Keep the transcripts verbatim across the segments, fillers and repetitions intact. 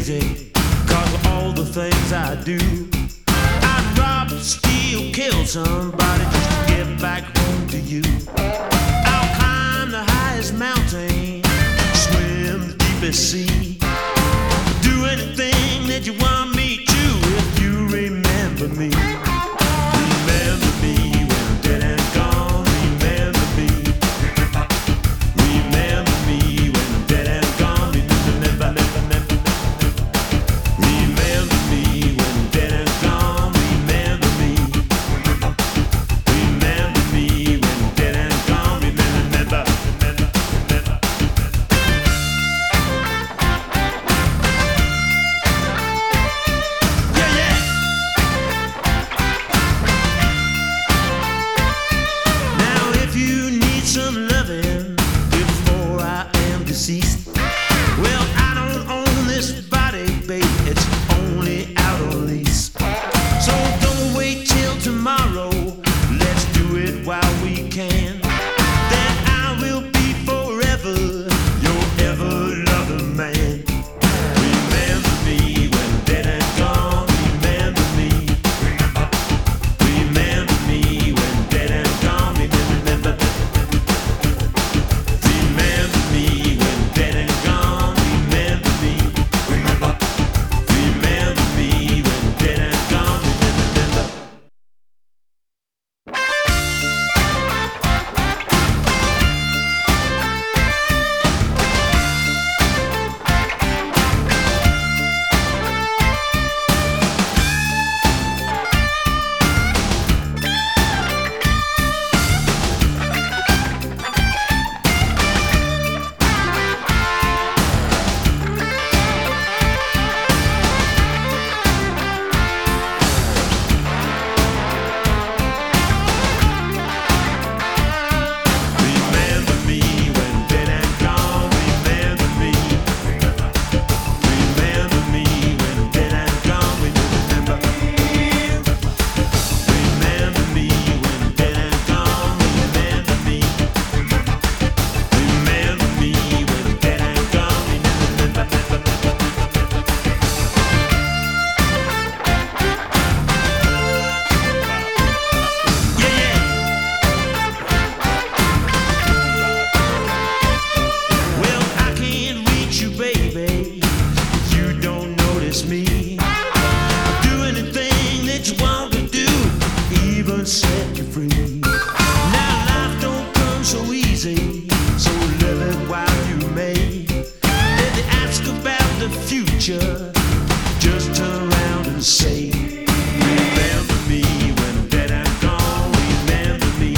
crazy, 'cause of all the things I do. I'd rob, steal, kill somebody just to get back home to you. I'll climb the highest mountain, swim the deepest sea, do anything that you want me to if you remember me. Remember me when I'm dead and gone. Remember me. Remember me when I'm dead and gone. Remember, never, never, never, never. Remember me when I'm dead and gone. Remember me. Remember me when I'm dead and gone. Remember, never, never, never. Yeah, yeah. Now if you need some loving before I am deceased, well, I don't own this body, babe, it's only out on lease. So don't wait till tomorrow, let's do it while we can. Then I will be forever your ever-loving man. Remember me when I'm dead and gone. Remember me. Remember me when I'm dead and gone. Remember, remember. Remember me when I'm dead and gone. Remember me. Remember. Remember me when I'm dead and gone. Remember, remember. Remember me when I'm dead and gone. Remember me. Remember me when I'm dead and gone. Remember, remember. Remember me when I'm dead and gone. Remember me. Remember me when I'm dead and gone. Remember, remember. Yeah, yeah. Well, I can't reach you, baby. You don't notice me. I'll do anything that you want to do, even set you free. Now life don't come so easy, so live it while you may. If they ask about the future, just turn around and say, remember me when I'm dead and gone. Remember me.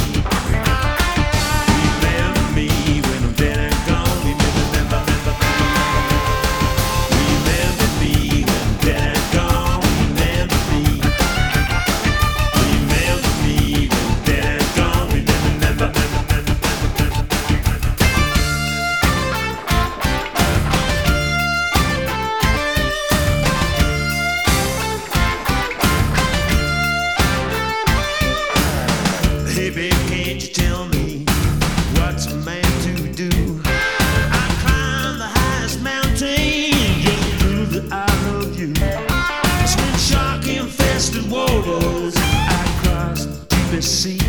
Remember me when I'm dead and gone. Remember, remember, remember. Remember me when I'm dead and gone. Remember me. Remember me when I'm dead and gone. Remember, remember, remember, remember. Hey babe, can't you tell me what's a man to do? I climb the highest mountain just to prove that I love you. Swim shark infested waters, I cross the deepest sea.